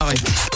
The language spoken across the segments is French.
soirée.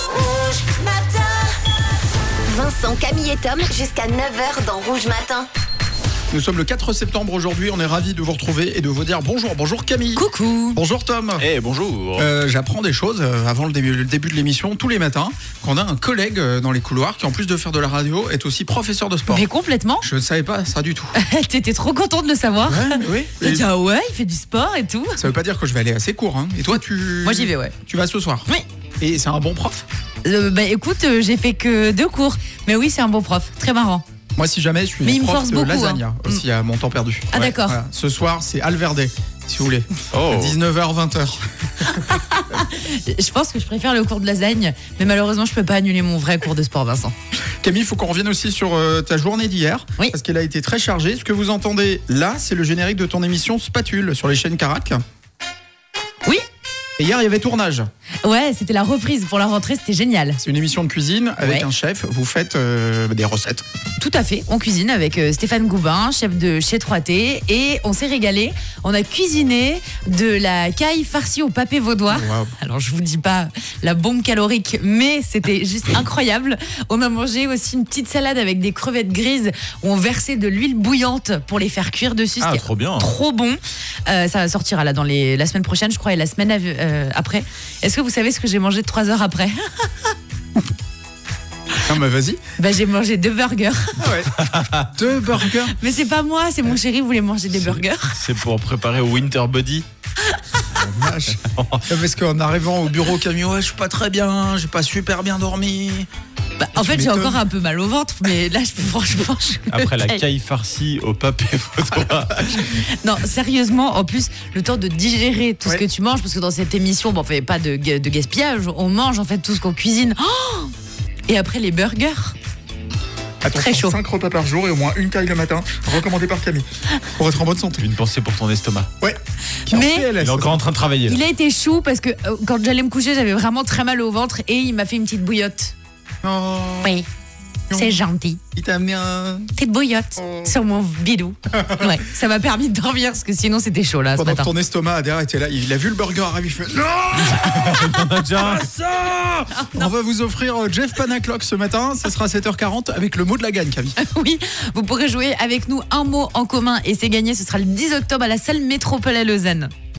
Vincent, Camille et Tom jusqu'à 9h dans Rouge Matin. Nous sommes le 4 septembre aujourd'hui, on est ravis de vous retrouver et de vous dire bonjour. Bonjour Camille. Coucou. Bonjour Tom. Bonjour. J'apprends des choses avant le début de l'émission, tous les matins, qu'on a un collègue dans les couloirs qui, en plus de faire de la radio, est aussi professeur de sport. Mais complètement. Je ne savais pas ça du tout. T'étais trop content de le savoir. Oui. T'as dit ah ouais, il fait du sport et tout. Ça veut pas dire que je vais aller assez court. Hein. Et toi, Moi j'y vais, ouais. Tu vas ce soir. Oui. Et c'est un bon prof. Écoute, j'ai fait que 2 cours. Mais oui, c'est un bon prof. Très marrant. Moi, si jamais, je suis Mais il me prof force de beaucoup, lasagna aussi à mon temps perdu. Ah, d'accord. Voilà. Ce soir, c'est Alverde, si vous voulez. Oh. 19h, 20h. Je pense que je préfère le cours de lasagne. Mais malheureusement, je peux pas annuler mon vrai cours de sport, Vincent. Camille, il faut qu'on revienne aussi sur ta journée d'hier. Oui. Parce qu'elle a été très chargée. Ce que vous entendez là, c'est le générique de ton émission Spatule sur les chaînes Carac. Oui. Et hier, il y avait tournage. Ouais, c'était la reprise pour la rentrée, c'était génial. C'est une émission de cuisine avec Ouais. un chef. Vous faites des recettes. Tout à fait, on cuisine avec Stéphane Goubin, chef de chez 3T, et on s'est régalé. On a cuisiné de la caille farcie au papé vaudois. Wow. Alors je vous dis pas la bombe calorique, mais c'était juste incroyable. On a mangé aussi une petite salade avec des crevettes grises où on versait de l'huile bouillante pour les faire cuire dessus. Ah, C'était trop bien. trop bon. Ça va sortir là dans la semaine prochaine, je crois, et la semaine après. Est-ce que vous savez ce que j'ai mangé 3 heures après? Non, mais vas-y. J'ai mangé 2 burgers. Ah ouais. 2 burgers. Mais c'est pas moi, c'est mon chéri voulait manger des burgers. C'est pour préparer au Winter Body. Vache. Parce qu'en arrivant au bureau, Camille, ouais, je suis pas très bien, j'ai pas super bien dormi. En fait, j'ai m'étonnes. encore un peu mal au ventre, mais là, franchement, Après la caille farcie au papé vaudois. Non, sérieusement, en plus, le temps de digérer tout ce Ouais. que tu manges, parce que dans cette émission, on fait pas de gaspillage, on mange en fait tout ce qu'on cuisine. Oh, et après, les burgers. Attention, Très chaud. 5 repas par jour et au moins une caille le matin, recommandé par Camille, pour être en bonne santé. Une pensée pour ton estomac. Ouais. Qui est en Mais- PLS. Il est encore en train de travailler. Là. Il a été chou parce que quand j'allais me coucher, j'avais vraiment très mal au ventre et il m'a fait une petite bouillotte. Oh, Oui, Non. c'est gentil. il t'a amené un... Petite bouillotte sur mon bidou. Ouais, ça m'a permis de dormir parce que sinon, c'était chaud là ce Pendant que matin. ton estomac derrière était là, il a vu le burger arriver, il fait non, Déjà. ça. On va vous offrir Jeff Panaclock ce matin, ça sera à 7h40 avec le mot de la gagne, Camille. Oui, vous pourrez jouer avec nous un mot en commun et c'est gagné. Ce sera le 10 octobre à la salle Métropole à Lausanne.